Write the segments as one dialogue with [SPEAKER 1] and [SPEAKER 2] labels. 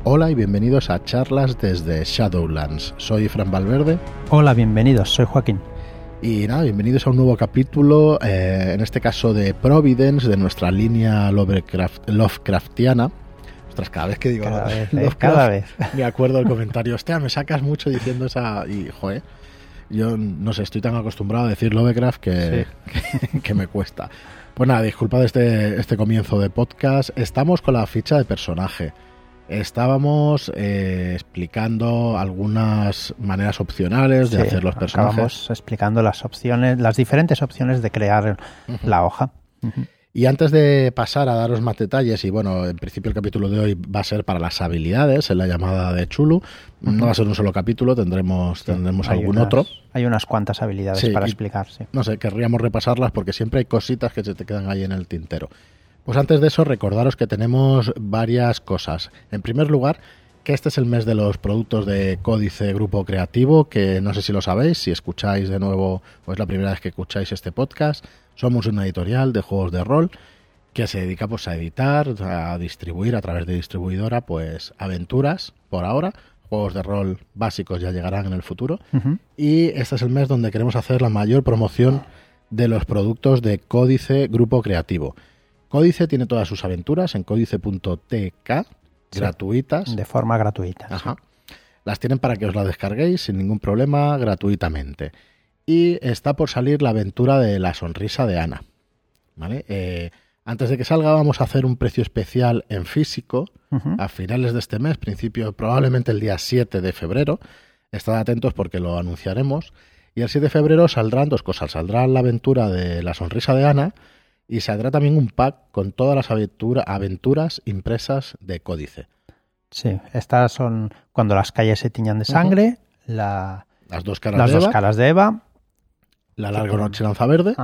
[SPEAKER 1] Hola y bienvenidos a charlas desde Shadowlands. Soy Fran Valverde.
[SPEAKER 2] Hola, bienvenidos, soy Joaquín.
[SPEAKER 1] Y nada, bienvenidos a un nuevo capítulo, en este caso de Providence, de nuestra línea Lovecraftiana. Ostras, cada vez que digo
[SPEAKER 2] cada vez.
[SPEAKER 1] Me acuerdo del comentario, hostia, me sacas mucho diciendo esa... Y, joder, yo no sé, estoy tan acostumbrado a decir Lovecraft que me cuesta. Pues nada, disculpad este comienzo de podcast. Estamos con la ficha de personaje. Estábamos explicando algunas maneras opcionales de hacer los personajes.
[SPEAKER 2] Estábamos explicando las diferentes opciones de crear la hoja.
[SPEAKER 1] Y antes de pasar a daros más detalles, y bueno, en principio el capítulo de hoy va a ser para las habilidades, en la llamada de Chulu. No va a ser un solo capítulo, tendremos algún otro.
[SPEAKER 2] Hay unas cuantas habilidades para explicar. Sí.
[SPEAKER 1] No sé, querríamos repasarlas porque siempre hay cositas que se te quedan ahí en el tintero. Pues antes de eso, recordaros que tenemos varias cosas. En primer lugar, que este es el mes de los productos de Códice Grupo Creativo, que no sé si lo sabéis, si escucháis de nuevo o es la primera vez que escucháis este podcast. Somos una editorial de juegos de rol que se dedica pues a editar, a distribuir a través de distribuidora pues aventuras por ahora. Juegos de rol básicos ya llegarán en el futuro. Y este es el mes donde queremos hacer la mayor promoción de los productos de Códice Grupo Creativo. Códice tiene todas sus aventuras en códice.tk, gratuitas.
[SPEAKER 2] De forma gratuita.
[SPEAKER 1] Ajá. Las tienen para que os las descarguéis sin ningún problema, gratuitamente. Y está por salir la aventura de La Sonrisa de Ana. ¿Vale? Antes de que salga vamos a hacer un precio especial en físico a finales de este mes, principio probablemente el día 7 de febrero. Estad atentos porque lo anunciaremos. Y el 7 de febrero saldrán dos cosas. Saldrá la aventura de La Sonrisa de Ana y saldrá también un pack con todas las aventuras impresas de Códice.
[SPEAKER 2] Sí, estas son cuando las calles se tiñan de sangre, las dos caras de Eva,
[SPEAKER 1] La larga noche lanza verde,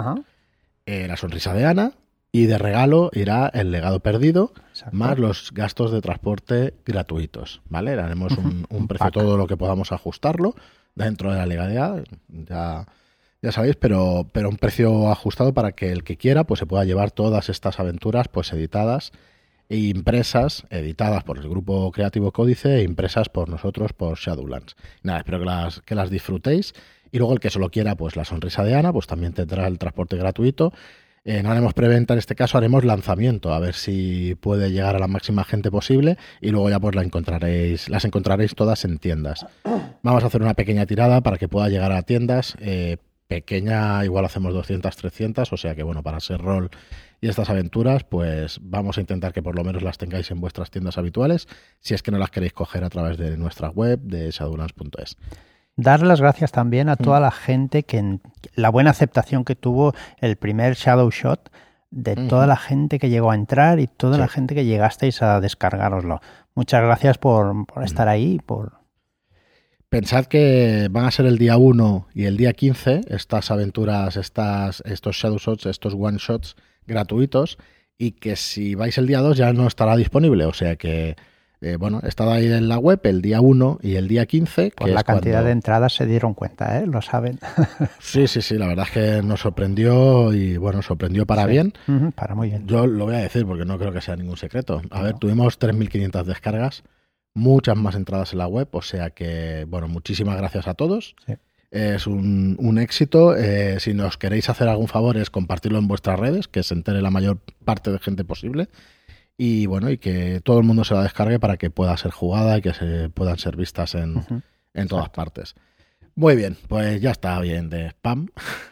[SPEAKER 1] La sonrisa de Ana, y de regalo irá El legado perdido, más los gastos de transporte gratuitos, ¿vale? Haremos un precio todo lo que podamos ajustarlo dentro de la legalidad, ya sabéis, pero un precio ajustado para que el que quiera pues se pueda llevar todas estas aventuras pues editadas e impresas, editadas por el grupo creativo Códice e impresas por nosotros por Shadowlands. Nada, espero que las disfrutéis. Y luego el que solo quiera pues La Sonrisa de Ana pues también tendrá el transporte gratuito. No haremos preventa en este caso, haremos lanzamiento, a ver si puede llegar a la máxima gente posible y luego ya pues las encontraréis todas en tiendas. Vamos a hacer una pequeña tirada para que pueda llegar a tiendas. Pequeña, igual hacemos 200, 300, o sea que bueno, para ser rol y estas aventuras, pues vamos a intentar que por lo menos las tengáis en vuestras tiendas habituales, si es que no las queréis coger a través de nuestra web de shadowlands.es.
[SPEAKER 2] Dar las gracias también a toda la gente la buena aceptación que tuvo el primer Shadow Shot, de toda la gente que llegó a entrar y toda la gente que llegasteis a descargaroslo. Muchas gracias por estar ahí,
[SPEAKER 1] Pensad que van a ser el día 1 y el día 15 estas aventuras, estos Shadow Shots, estos One Shots gratuitos, y que si vais el día 2 ya no estará disponible. O sea que, estad ahí en la web el día 1 y el día 15.
[SPEAKER 2] Por la cantidad de entradas se dieron cuenta, lo saben.
[SPEAKER 1] Sí, la verdad es que nos sorprendió y bueno, sorprendió para bien.
[SPEAKER 2] Para muy bien.
[SPEAKER 1] Yo lo voy a decir porque no creo que sea ningún secreto. A ver, tuvimos 3.500 descargas. Muchas más entradas en la web, o sea que, bueno, muchísimas gracias a todos. Sí. Es un éxito. Si nos queréis hacer algún favor es compartirlo en vuestras redes, que se entere la mayor parte de gente posible. Y bueno, y que todo el mundo se la descargue para que pueda ser jugada y que se puedan ser vistas en todas partes. Muy bien, pues ya está bien de spam.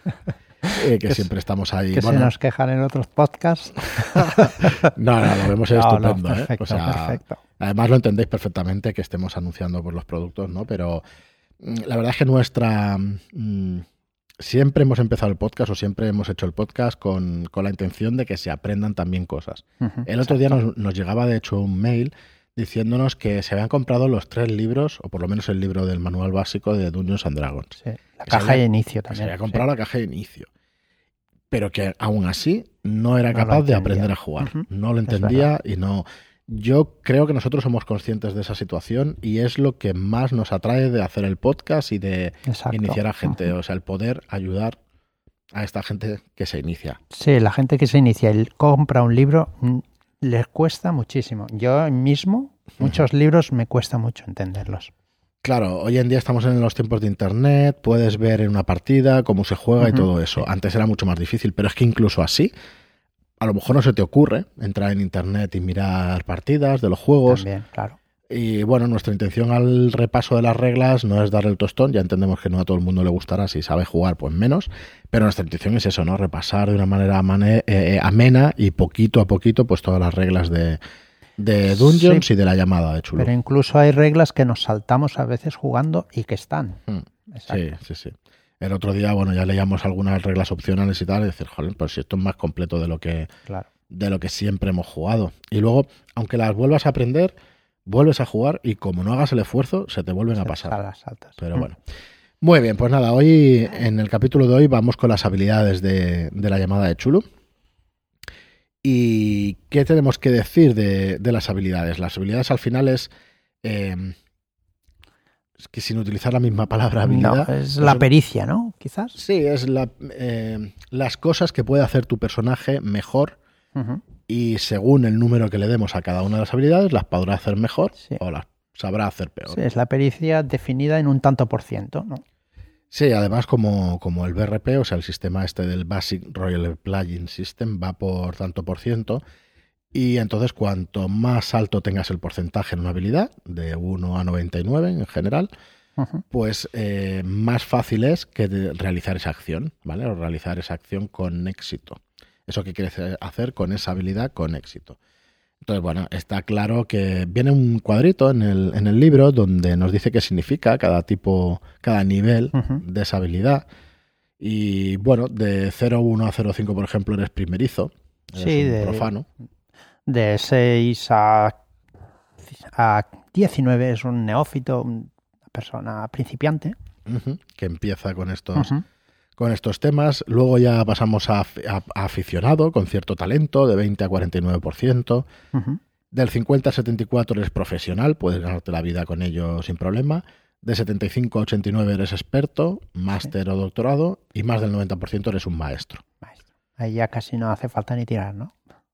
[SPEAKER 1] Que siempre estamos ahí.
[SPEAKER 2] Que se nos quejan en otros podcasts.
[SPEAKER 1] No, lo vemos estupendo.
[SPEAKER 2] Perfecto, perfecto.
[SPEAKER 1] Además lo entendéis perfectamente que estemos anunciando por los productos, ¿no? Pero la verdad es que siempre hemos empezado el podcast o siempre hemos hecho el podcast con la intención de que se aprendan también cosas. El otro día nos llegaba de hecho un mail diciéndonos que se habían comprado los 3 libros, o por lo menos el libro del manual básico de Dungeons and Dragons.
[SPEAKER 2] Sí, la caja de inicio también.
[SPEAKER 1] Se había comprado la caja de inicio. Pero que aún así no era capaz de aprender a jugar. No lo entendía y no... Yo creo que nosotros somos conscientes de esa situación y es lo que más nos atrae de hacer el podcast y de iniciar a gente. O sea, el poder ayudar a esta gente que se inicia.
[SPEAKER 2] Sí, la gente que se inicia y compra un libro les cuesta muchísimo. Yo mismo Muchos libros me cuesta mucho entenderlos.
[SPEAKER 1] Claro, hoy en día estamos en los tiempos de internet, puedes ver en una partida cómo se juega y todo eso. Antes era mucho más difícil, pero es que incluso así, a lo mejor no se te ocurre entrar en internet y mirar partidas de los juegos.
[SPEAKER 2] También, claro.
[SPEAKER 1] Y bueno, nuestra intención al repaso de las reglas no es darle el tostón, ya entendemos que no a todo el mundo le gustará, si sabe jugar pues menos, pero nuestra intención es eso, ¿no? Repasar de una manera amena y poquito a poquito pues todas las reglas de Dungeons y de la llamada de Chulu.
[SPEAKER 2] Pero incluso hay reglas que nos saltamos a veces jugando y que están.
[SPEAKER 1] Sí. El otro día, bueno, ya leíamos algunas reglas opcionales y tal, y decir, joder, pues si esto es más completo de lo que siempre hemos jugado. Y luego, aunque las vuelvas a aprender, vuelves a jugar y como no hagas el esfuerzo, se te vuelven a pasar.
[SPEAKER 2] Las saltas.
[SPEAKER 1] Pero bueno. Muy bien, pues nada, hoy, en el capítulo de hoy, vamos con las habilidades de la llamada de Chulu. ¿Y qué tenemos que decir de las habilidades? Las habilidades al final es que sin utilizar la misma palabra habilidad...
[SPEAKER 2] No, es la pericia, ¿no? Quizás.
[SPEAKER 1] Sí, es las cosas que puede hacer tu personaje mejor y según el número que le demos a cada una de las habilidades, las podrá hacer mejor o las sabrá hacer peor.
[SPEAKER 2] Sí, es la pericia definida en un tanto por ciento, ¿no?
[SPEAKER 1] Sí, además como el BRP, o sea, el sistema este del Basic Role Playing System va por tanto por ciento y entonces cuanto más alto tengas el porcentaje en una habilidad, de 1 a 99 en general, pues más fácil es que realizar esa acción, ¿vale? O realizar esa acción con éxito. Eso que quieres hacer con esa habilidad con éxito. Entonces, bueno, está claro que viene un cuadrito en el libro donde nos dice qué significa cada nivel de esa habilidad. Y bueno, de 0,1 a 0,5, por ejemplo, eres primerizo, eres un profano.
[SPEAKER 2] De 6 a 19 es un neófito, una persona principiante.
[SPEAKER 1] Que empieza con estos temas. Luego ya pasamos a aficionado, con cierto talento, de 20 a 49%. Del 50 a 74 eres profesional, puedes ganarte la vida con ello sin problema. De 75 a 89 eres experto, máster o doctorado. Y más del 90% eres un maestro.
[SPEAKER 2] Ahí ya casi no hace falta ni tirar, ¿no?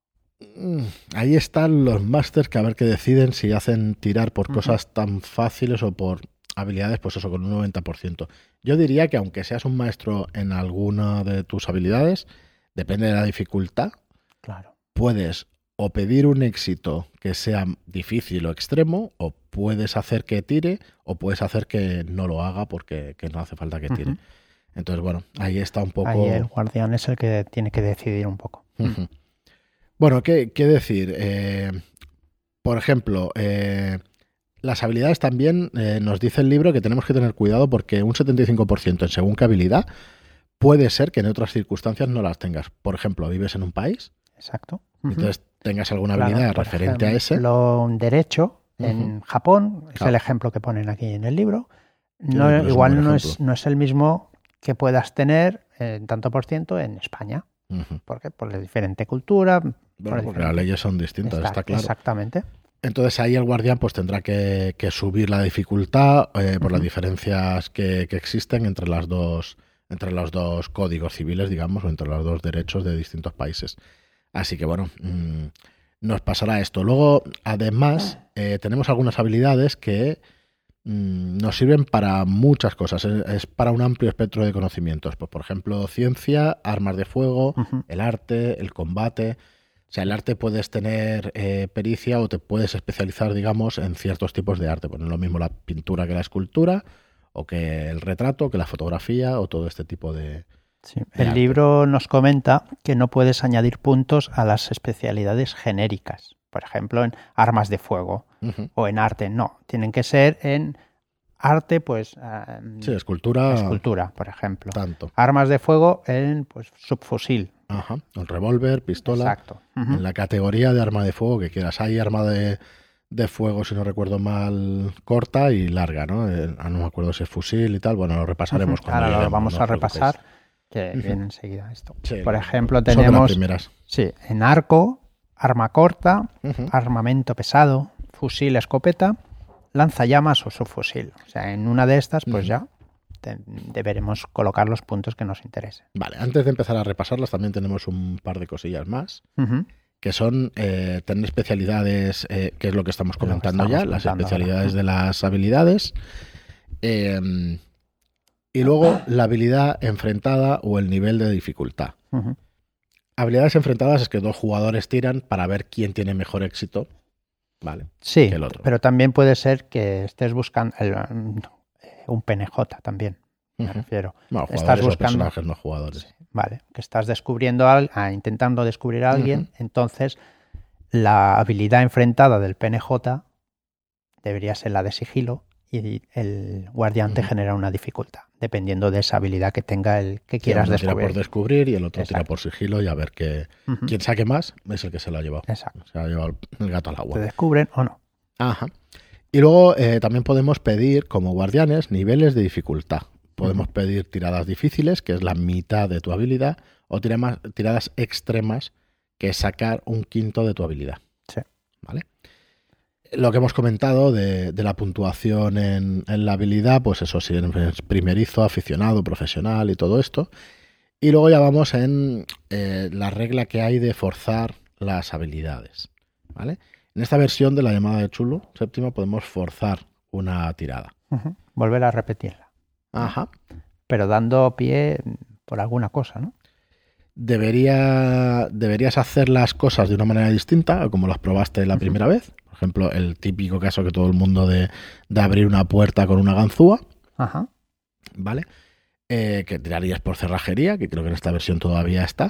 [SPEAKER 1] Ahí están los másters que a ver qué deciden si hacen tirar por cosas tan fáciles o por habilidades, pues eso, con un 90%. Yo diría que aunque seas un maestro en alguna de tus habilidades, depende de la dificultad, puedes o pedir un éxito que sea difícil o extremo, o puedes hacer que tire, o puedes hacer que no lo haga porque no hace falta que tire. Entonces, bueno, ahí está un poco...
[SPEAKER 2] Ahí el guardián es el que tiene que decidir un poco.
[SPEAKER 1] Bueno, ¿qué decir? Por ejemplo, las habilidades también nos dice el libro que tenemos que tener cuidado porque un 75% en según qué habilidad puede ser que en otras circunstancias no las tengas. Por ejemplo, vives en un país.
[SPEAKER 2] Exacto.
[SPEAKER 1] Entonces tengas alguna habilidad referente a ese.
[SPEAKER 2] Un derecho en Japón, es el ejemplo que ponen aquí en el libro. Igual no es el mismo que puedas tener en tanto por ciento en España. Porque por la diferente cultura.
[SPEAKER 1] Porque las leyes son distintas, está claro.
[SPEAKER 2] Exactamente.
[SPEAKER 1] Entonces ahí el guardián pues tendrá que subir la dificultad por las diferencias que existen entre los dos códigos civiles, digamos, o entre los dos derechos de distintos países. Así que bueno, nos pasará esto. Luego, además, tenemos algunas habilidades que nos sirven para muchas cosas. Es para un amplio espectro de conocimientos. Pues, por ejemplo, ciencia, armas de fuego, el arte, el combate. O sea, el arte puedes tener pericia o te puedes especializar, digamos, en ciertos tipos de arte. Pues no es lo mismo la pintura que la escultura, o que el retrato, que la fotografía, o todo este tipo de...
[SPEAKER 2] Sí. El libro nos comenta que no puedes añadir puntos a las especialidades genéricas. Por ejemplo, en armas de fuego o en arte. No, tienen que ser en arte, pues...
[SPEAKER 1] sí, escultura,
[SPEAKER 2] por ejemplo.
[SPEAKER 1] Tanto.
[SPEAKER 2] Armas de fuego en pues subfusil.
[SPEAKER 1] Ajá, un revólver, pistola.
[SPEAKER 2] Exacto.
[SPEAKER 1] En la categoría de arma de fuego que quieras. Hay arma de fuego, si no recuerdo mal, corta y larga, ¿no? No me acuerdo si es fusil y tal. Bueno, lo repasaremos cuando
[SPEAKER 2] ahora
[SPEAKER 1] lleguemos,
[SPEAKER 2] lo vamos a repasar,
[SPEAKER 1] preocupéis.
[SPEAKER 2] que viene enseguida esto.
[SPEAKER 1] Sí,
[SPEAKER 2] por ejemplo, tenemos...
[SPEAKER 1] Son de las primeras.
[SPEAKER 2] Sí, en arco, arma corta, armamento pesado, fusil, escopeta, lanzallamas o subfusil. O sea, en una de estas, pues ya deberemos colocar los puntos que nos interesen.
[SPEAKER 1] Vale, antes de empezar a repasarlas, también tenemos un par de cosillas más que son tener especialidades, que es lo que estamos comentando las especialidades de las habilidades. Y luego la habilidad enfrentada o el nivel de dificultad. Habilidades enfrentadas es que dos jugadores tiran para ver quién tiene mejor éxito, ¿vale?
[SPEAKER 2] Sí,
[SPEAKER 1] que el otro.
[SPEAKER 2] Pero también puede ser que estés buscando un PNJ también, me refiero.
[SPEAKER 1] Bueno,
[SPEAKER 2] estás buscando
[SPEAKER 1] personajes, no jugadores.
[SPEAKER 2] Sí, vale, que estás descubriendo intentando descubrir a alguien, entonces la habilidad enfrentada del PNJ debería ser la de sigilo y el guardián te genera una dificultad, dependiendo de esa habilidad que tenga el que quieras
[SPEAKER 1] uno
[SPEAKER 2] descubrir.
[SPEAKER 1] Tira por descubrir y el otro tira por sigilo y a ver quién saque más es el que se lo ha llevado.
[SPEAKER 2] Exacto.
[SPEAKER 1] Se ha llevado el gato al agua.
[SPEAKER 2] ¿Te descubren o no?
[SPEAKER 1] Ajá. Y luego también podemos pedir, como guardianes, niveles de dificultad. Podemos pedir tiradas difíciles, que es la mitad de tu habilidad, o tiradas extremas, que es sacar un quinto de tu habilidad.
[SPEAKER 2] Sí.
[SPEAKER 1] ¿Vale? Lo que hemos comentado de la puntuación en la habilidad, pues eso sí, es primerizo, aficionado, profesional y todo esto. Y luego ya vamos en la regla que hay de forzar las habilidades. ¿Vale? En esta versión de la llamada de Chulu, séptima, podemos forzar una tirada.
[SPEAKER 2] Volver a repetirla.
[SPEAKER 1] Ajá.
[SPEAKER 2] Pero dando pie por alguna cosa, ¿no?
[SPEAKER 1] Deberías hacer las cosas de una manera distinta a como las probaste la primera vez. Por ejemplo, el típico caso que todo el mundo de abrir una puerta con una ganzúa.
[SPEAKER 2] Ajá.
[SPEAKER 1] ¿Vale? Que tirarías por cerrajería, que creo que en esta versión todavía está.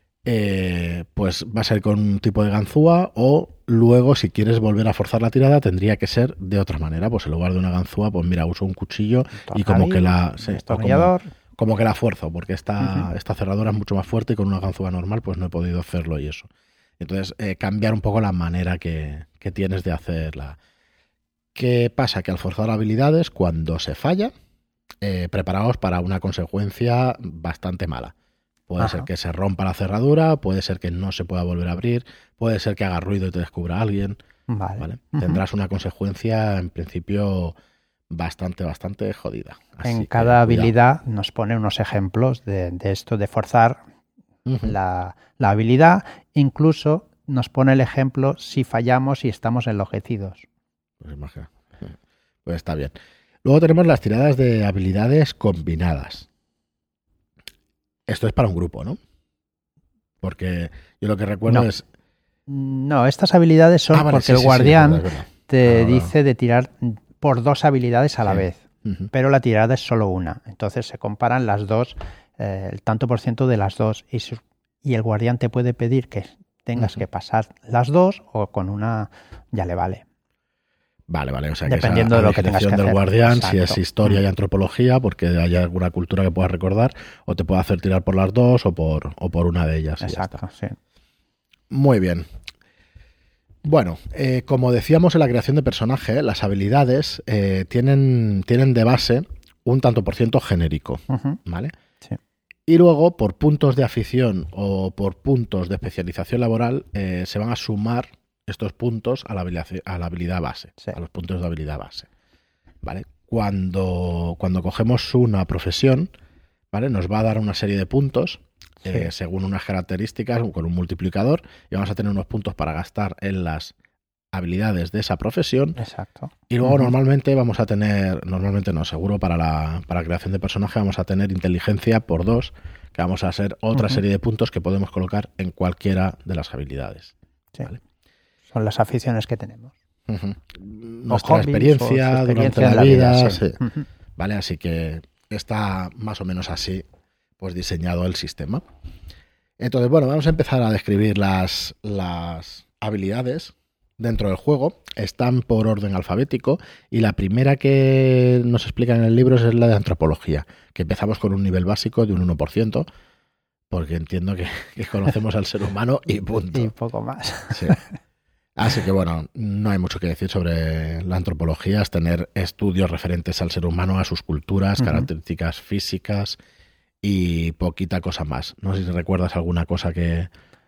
[SPEAKER 1] Pues va a ser con un tipo de ganzúa, o luego, si quieres volver a forzar la tirada, tendría que ser de otra manera. Pues en lugar de una ganzúa, pues mira, uso un cuchillo y como que la... Como que la fuerzo, porque esta cerradura es mucho más fuerte y con una ganzúa normal pues no he podido hacerlo y eso. Entonces, cambiar un poco la manera que tienes de hacerla. ¿Qué pasa? Que al forzar habilidades, cuando se falla, preparaos para una consecuencia bastante mala. Puede ser que se rompa la cerradura, puede ser que no se pueda volver a abrir, puede ser que haga ruido y te descubra alguien.
[SPEAKER 2] Vale.
[SPEAKER 1] Tendrás una consecuencia, en principio, bastante jodida. Así
[SPEAKER 2] en cada habilidad nos pone unos ejemplos de esto de forzar la habilidad. Incluso nos pone el ejemplo si fallamos y estamos enlojecidos.
[SPEAKER 1] Pues imagina. Pues está bien. Luego tenemos las tiradas de habilidades combinadas. Esto es para un grupo, ¿no? Porque yo lo que recuerdo es...
[SPEAKER 2] No, estas habilidades son porque el guardián te dice de tirar por dos habilidades a la vez, pero la tirada es solo una. Entonces se comparan las dos, el tanto por ciento de las dos, y el guardián te puede pedir que tengas que pasar las dos, o con una ya le vale.
[SPEAKER 1] Vale, o sea
[SPEAKER 2] dependiendo
[SPEAKER 1] que
[SPEAKER 2] de lo que tengas que hacer.
[SPEAKER 1] del guardián, si es historia y antropología, porque hay alguna cultura que puedas recordar, o te puede hacer tirar por las dos o por una de ellas.
[SPEAKER 2] Exacto, sí.
[SPEAKER 1] Muy bien. Bueno, como decíamos en la creación de personaje, las habilidades tienen de base un tanto por ciento genérico, ¿vale?
[SPEAKER 2] Sí.
[SPEAKER 1] Y luego, por puntos de afición o por puntos de especialización laboral, se van a sumar estos puntos a la habilidad base, a los puntos de habilidad base, ¿vale? Cuando cogemos una profesión, ¿vale? Nos va a dar una serie de puntos según unas características, con un multiplicador, y vamos a tener unos puntos para gastar en las habilidades de esa profesión.
[SPEAKER 2] Exacto.
[SPEAKER 1] Y luego normalmente vamos a tener, seguro para la creación de personaje vamos a tener inteligencia por 2, que vamos a hacer otra serie de puntos que podemos colocar en cualquiera de las habilidades.
[SPEAKER 2] Sí.
[SPEAKER 1] ¿Vale?
[SPEAKER 2] Son las aficiones que tenemos.
[SPEAKER 1] Nuestra experiencia durante la vida. Sí. ¿Vale? Así que está más o menos así pues diseñado el sistema. Entonces, bueno, vamos a empezar a describir las habilidades dentro del juego. Están por orden alfabético y la primera que nos explican en el libro es la de antropología, que empezamos con un nivel básico de un 1%, porque entiendo que conocemos al ser humano y punto.
[SPEAKER 2] Y poco más.
[SPEAKER 1] Sí. Así que bueno, no hay mucho que decir sobre la antropología, es tener estudios referentes al ser humano, a sus culturas, características físicas y poquita cosa más. No sé si recuerdas alguna cosa que...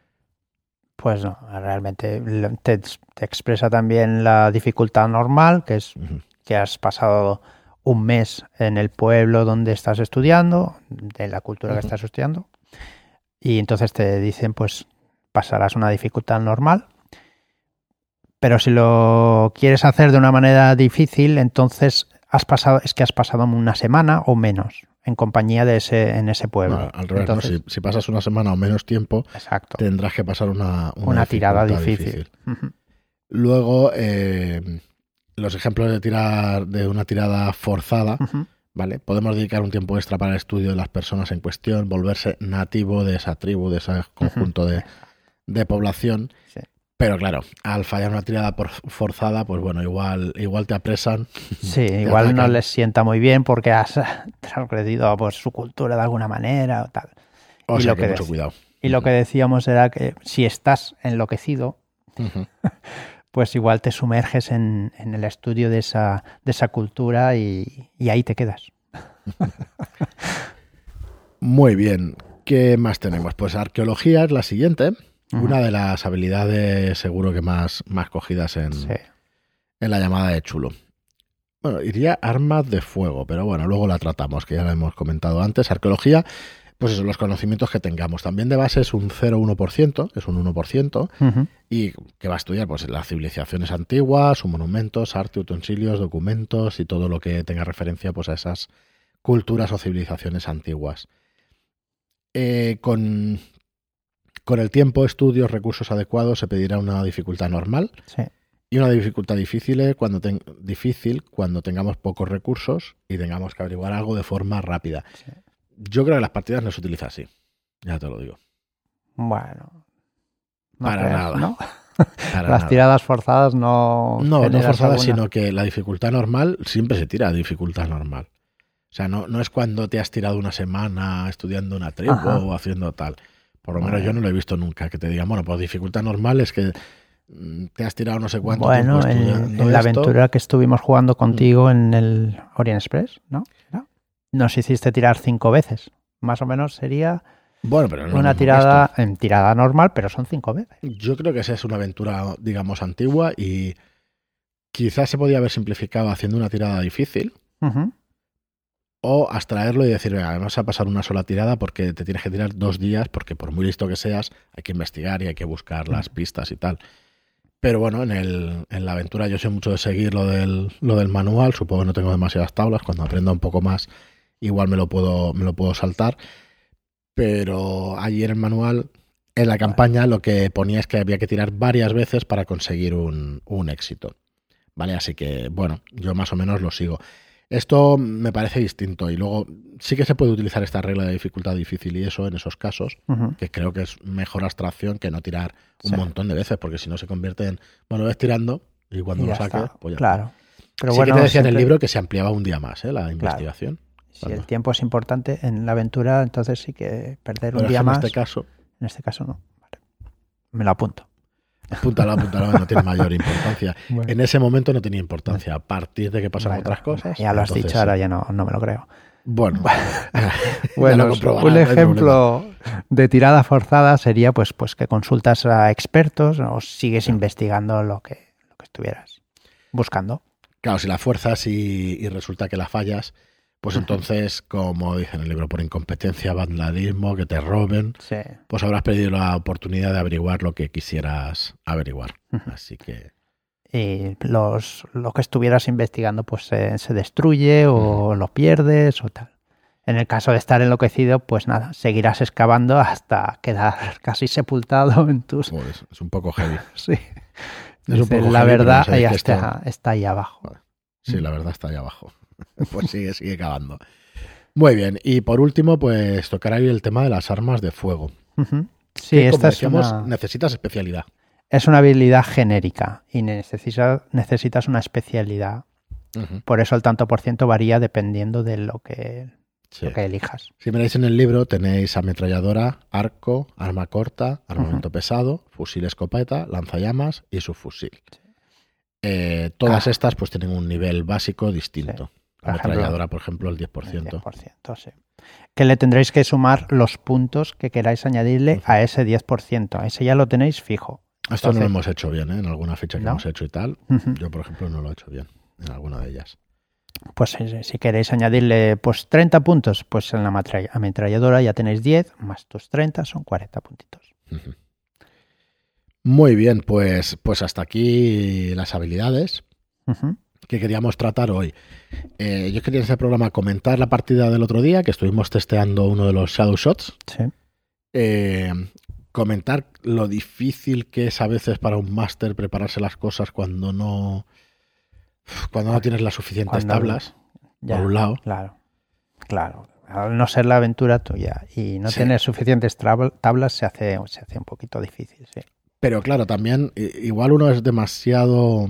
[SPEAKER 2] Pues no, realmente te expresa también la dificultad normal, que es que has pasado un mes en el pueblo donde estás estudiando, de la cultura que estás estudiando, y entonces te dicen pues pasarás una dificultad normal. Pero si lo quieres hacer de una manera difícil, entonces has pasado una semana o menos en compañía en ese pueblo.
[SPEAKER 1] No, al revés, entonces, ¿no? Si pasas una semana o menos tiempo,
[SPEAKER 2] exacto,
[SPEAKER 1] tendrás que pasar una
[SPEAKER 2] tirada difícil. Uh-huh.
[SPEAKER 1] Luego, los ejemplos de una tirada forzada, uh-huh. ¿Vale? Podemos dedicar un tiempo extra para el estudio de las personas en cuestión, volverse nativo de esa tribu, de ese conjunto uh-huh. de población.
[SPEAKER 2] Sí.
[SPEAKER 1] Pero claro, al fallar una tirada forzada, pues bueno, igual te apresan.
[SPEAKER 2] Sí, igual atacan. No les sienta muy bien porque has transgredido pues, su cultura de alguna manera o tal.
[SPEAKER 1] O sea que mucho cuidado.
[SPEAKER 2] Y lo que decíamos era que si estás enloquecido, uh-huh. pues igual te sumerges en el estudio de esa cultura y ahí te quedas.
[SPEAKER 1] Muy bien. ¿Qué más tenemos? Pues arqueología es la siguiente. Una de las habilidades seguro que más cogidas en la llamada de Chulo. Bueno, iría armas de fuego, pero bueno, luego la tratamos, que ya la hemos comentado antes. Arqueología, pues eso, los conocimientos que tengamos. También de base es un 0,1%, es un 1%, uh-huh. y que va a estudiar pues las civilizaciones antiguas, sus monumentos, arte, utensilios, documentos y todo lo que tenga referencia pues a esas culturas o civilizaciones antiguas. Con el tiempo, estudios, recursos adecuados, se pedirá una dificultad normal y una dificultad difícil cuando tengamos pocos recursos y tengamos que averiguar algo de forma rápida. Sí. Yo creo que las partidas no se utiliza así, ya te lo digo.
[SPEAKER 2] Bueno,
[SPEAKER 1] no para crees, nada.
[SPEAKER 2] ¿no? Para las nada. Tiradas forzadas no...
[SPEAKER 1] No forzadas, sino que la dificultad normal siempre se tira a dificultad normal. O sea, no es cuando te has tirado una semana estudiando una tribu o haciendo tal. Por lo menos yo no lo he visto nunca, que te digan, bueno, pues dificultad normal es que te has tirado no sé cuánto tiempo estudiando
[SPEAKER 2] en la aventura que estuvimos jugando contigo en el Orient Express, ¿no? Nos hiciste tirar 5 veces. Más o menos sería
[SPEAKER 1] pero no
[SPEAKER 2] una tirada en tirada normal, pero son 5 veces.
[SPEAKER 1] Yo creo que esa es una aventura, digamos, antigua y quizás se podía haber simplificado haciendo una tirada difícil. Uh-huh. O abstraerlo y decir, venga, vamos a pasar una sola tirada porque te tienes que tirar 2 días, porque por muy listo que seas, hay que investigar y hay que buscar las pistas y tal. Pero bueno, en la aventura yo sé mucho de seguir lo del manual, supongo que no tengo demasiadas tablas, cuando aprenda un poco más igual me lo puedo saltar. Pero allí en el manual, en la campaña, lo que ponía es que había que tirar varias veces para conseguir un éxito. ¿Vale? Así que, bueno, yo más o menos lo sigo. Esto me parece distinto y luego sí que se puede utilizar esta regla de dificultad difícil y eso en esos casos, uh-huh. que creo que es mejor abstracción que no tirar un montón de veces, porque si no se convierte en, bueno, ves tirando y cuando lo saques, pues ya
[SPEAKER 2] claro.
[SPEAKER 1] Está.
[SPEAKER 2] Pero
[SPEAKER 1] sí, bueno, que te decía en el libro que se ampliaba un día más la investigación.
[SPEAKER 2] Si el tiempo es importante en la aventura, entonces sí que perder un día más. En este caso no. Vale. Me lo apunto.
[SPEAKER 1] Apúntalo, no tiene mayor importancia. Bueno. En ese momento no tenía importancia. A partir de que pasaron otras cosas.
[SPEAKER 2] Ya lo has dicho, ahora ya no me lo creo.
[SPEAKER 1] Bueno,
[SPEAKER 2] un ejemplo de tirada forzada sería pues que consultas a expertos o sigues investigando lo que estuvieras buscando.
[SPEAKER 1] Claro, si la fuerzas y resulta que la fallas, pues entonces, como dice en el libro, por incompetencia, vandalismo, que te roben, pues habrás perdido la oportunidad de averiguar lo que quisieras averiguar. Así que...
[SPEAKER 2] Y lo que estuvieras investigando pues se destruye o lo pierdes o tal. En el caso de estar enloquecido, pues nada, seguirás excavando hasta quedar casi sepultado en tus...
[SPEAKER 1] Pues es un poco heavy.
[SPEAKER 2] Sí.
[SPEAKER 1] Es un poco
[SPEAKER 2] la
[SPEAKER 1] heavy,
[SPEAKER 2] verdad ya está ahí abajo.
[SPEAKER 1] Sí, la verdad está ahí abajo. Pues sigue cavando. Muy bien. Y por último, pues tocará ahí el tema de las armas de fuego.
[SPEAKER 2] Uh-huh. Sí, esta
[SPEAKER 1] necesitas especialidad.
[SPEAKER 2] Es una habilidad genérica y necesitas una especialidad. Uh-huh. Por eso el tanto por ciento varía dependiendo de lo que elijas.
[SPEAKER 1] Si miráis en el libro tenéis ametralladora, arco, arma corta, armamento pesado, fusil escopeta, lanzallamas y subfusil. Sí. Todas estas pues tienen un nivel básico distinto. Sí. La ametralladora, por ejemplo, el 10%.
[SPEAKER 2] El 10%, sí. Que le tendréis que sumar los puntos que queráis añadirle a ese 10%. A ese ya lo tenéis fijo.
[SPEAKER 1] Esto no lo hemos hecho bien, en alguna ficha que hemos hecho y tal. Uh-huh. Yo, por ejemplo, no lo he hecho bien en alguna de ellas.
[SPEAKER 2] Pues si queréis añadirle pues 30 puntos, pues en la ametralladora ya tenéis 10, más tus 30 son 40 puntitos.
[SPEAKER 1] Uh-huh. Muy bien, pues hasta aquí las habilidades que queríamos tratar hoy. Yo quería en ese programa comentar la partida del otro día, que estuvimos testeando uno de los Shadow Shots.
[SPEAKER 2] Sí.
[SPEAKER 1] Comentar lo difícil que es a veces para un máster prepararse las cosas cuando no tienes las suficientes tablas, por un lado.
[SPEAKER 2] Claro. Al no ser la aventura tuya y no tener suficientes tablas se hace un poquito difícil, sí.
[SPEAKER 1] Pero claro, también igual uno es demasiado...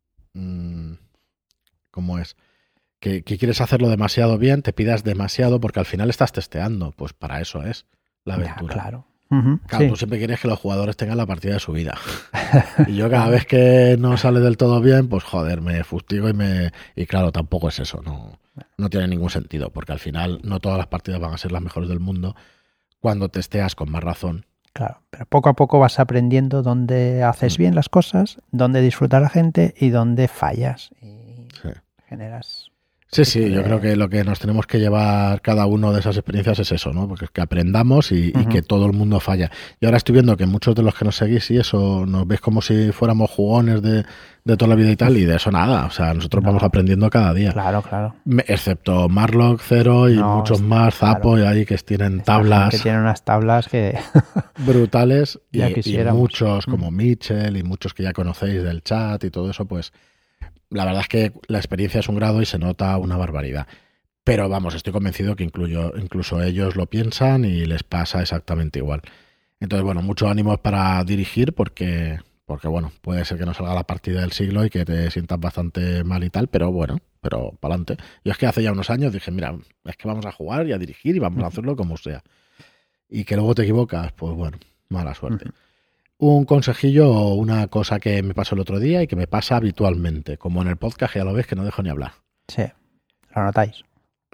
[SPEAKER 1] ¿Cómo es? Que quieres hacerlo demasiado bien, te pidas demasiado porque al final estás testeando. Pues para eso es la aventura.
[SPEAKER 2] Ya, claro.
[SPEAKER 1] Claro, tú siempre quieres que los jugadores tengan la partida de su vida. Y yo cada vez que no sale del todo bien, pues joder, me fustigo y claro, tampoco es eso. No tiene ningún sentido, porque al final no todas las partidas van a ser las mejores del mundo. Cuando testeas con más razón.
[SPEAKER 2] Claro, pero poco a poco vas aprendiendo dónde haces bien las cosas, dónde disfruta la gente y dónde fallas. Y generas...
[SPEAKER 1] Sí, yo creo que lo que nos tenemos que llevar cada uno de esas experiencias es eso, ¿no? Porque es que aprendamos y que todo el mundo falla. Y ahora estoy viendo que muchos de los que nos seguís y eso, nos veis como si fuéramos jugones de toda la vida y tal, y de eso nada. O sea, nosotros vamos aprendiendo cada día.
[SPEAKER 2] Claro.
[SPEAKER 1] Excepto Marlock, Zero y muchos más, Zapo, y ahí que tienen tablas.
[SPEAKER 2] Que tienen unas tablas que...
[SPEAKER 1] brutales. y muchos, como Mitchell, y muchos que ya conocéis del chat y todo eso, pues... La verdad es que la experiencia es un grado y se nota una barbaridad. Pero vamos, estoy convencido que incluso ellos lo piensan y les pasa exactamente igual. Entonces, bueno, mucho ánimo para dirigir porque bueno, puede ser que no salga la partida del siglo y que te sientas bastante mal y tal, pero para adelante. Yo es que hace ya unos años dije, mira, es que vamos a jugar y a dirigir y vamos a hacerlo como sea. Y que luego te equivocas, pues bueno, mala suerte. Un consejillo o una cosa que me pasó el otro día y que me pasa habitualmente. Como en el podcast, ya lo ves que no dejo ni hablar.
[SPEAKER 2] Sí, lo notáis.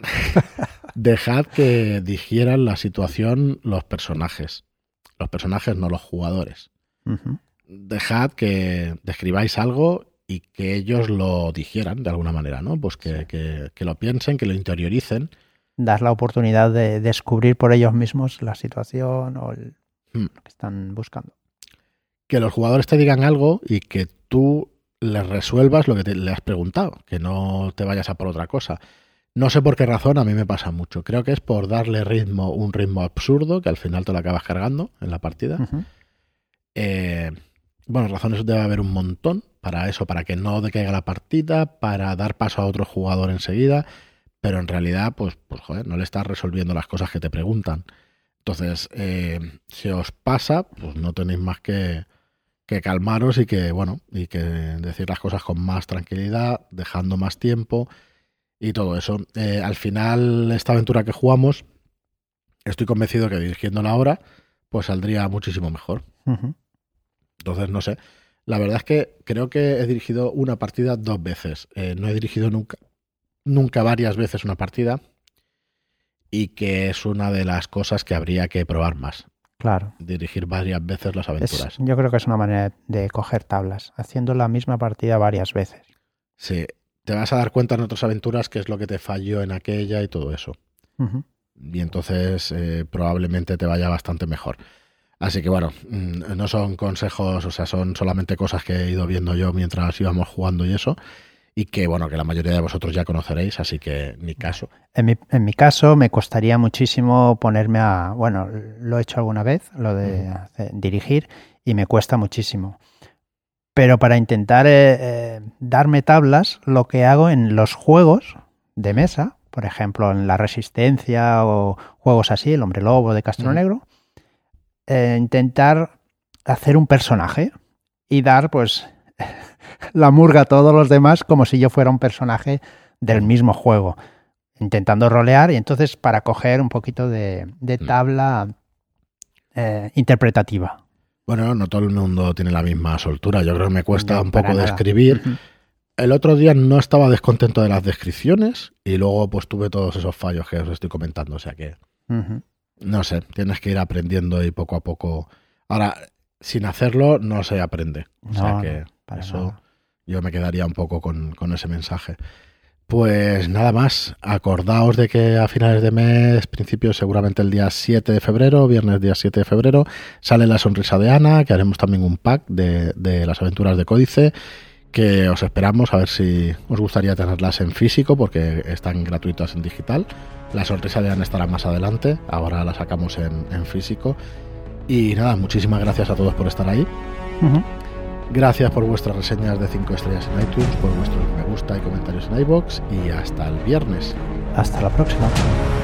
[SPEAKER 1] Dejad que digieran la situación los personajes. Los personajes, no los jugadores. Dejad que describáis algo y que ellos lo digieran de alguna manera, ¿no? Pues que lo piensen, que lo interioricen.
[SPEAKER 2] Dar la oportunidad de descubrir por ellos mismos la situación o lo que están buscando.
[SPEAKER 1] Que los jugadores te digan algo y que tú les resuelvas lo que le has preguntado, que no te vayas a por otra cosa. No sé por qué razón, a mí me pasa mucho. Creo que es por darle un ritmo absurdo, que al final te lo acabas cargando en la partida. Bueno, razones debe haber un montón para eso, para que no decaiga la partida, para dar paso a otro jugador enseguida, pero en realidad, pues joder, no le estás resolviendo las cosas que te preguntan. Entonces, si os pasa, pues no tenéis más que calmaros y que decir las cosas con más tranquilidad, dejando más tiempo y todo eso. Al final, esta aventura que jugamos, estoy convencido que dirigiéndola ahora, pues saldría muchísimo mejor. Entonces, no sé. La verdad es que creo que he dirigido una partida 2 veces. No he dirigido nunca varias veces una partida y que es una de las cosas que habría que probar más.
[SPEAKER 2] Claro.
[SPEAKER 1] Dirigir varias veces las aventuras.
[SPEAKER 2] Yo creo que es una manera de coger tablas, haciendo la misma partida varias veces.
[SPEAKER 1] Sí, te vas a dar cuenta en otras aventuras qué es lo que te falló en aquella y todo eso. Y entonces probablemente te vaya bastante mejor. Así que bueno, no son consejos, o sea, son solamente cosas que he ido viendo yo mientras íbamos jugando y eso. Y que bueno, que la mayoría de vosotros ya conoceréis, así que ni caso.
[SPEAKER 2] En mi caso me costaría muchísimo ponerme lo he hecho alguna vez, lo de dirigir, y me cuesta muchísimo. Pero para intentar darme tablas, lo que hago en los juegos de mesa, por ejemplo en La Resistencia o juegos así, El Hombre Lobo de Castro Negro, intentar hacer un personaje y dar pues la murga a todos los demás como si yo fuera un personaje del mismo juego, intentando rolear y entonces para coger un poquito de tabla interpretativa.
[SPEAKER 1] Bueno, no todo el mundo tiene la misma soltura. Yo creo que me cuesta un poco de escribir. El otro día no estaba descontento de las descripciones y luego pues tuve todos esos fallos que os estoy comentando. O sea que, no sé, tienes que ir aprendiendo y poco a poco. Ahora, sin hacerlo no se aprende. O sea que eso yo me quedaría un poco con ese mensaje. Pues nada más, acordaos de que a finales de mes, principios seguramente el día 7 de febrero, viernes día 7 de febrero, sale La Sonrisa de Ana, que haremos también un pack de las aventuras de Códice, que os esperamos, a ver si os gustaría tenerlas en físico, porque están gratuitas en digital. La Sonrisa de Ana estará más adelante, ahora la sacamos en físico. Y nada, muchísimas gracias a todos por estar ahí. Gracias por vuestras reseñas de 5 estrellas en iTunes, por vuestros me gusta y comentarios en iVoox, y hasta el viernes.
[SPEAKER 2] Hasta la próxima.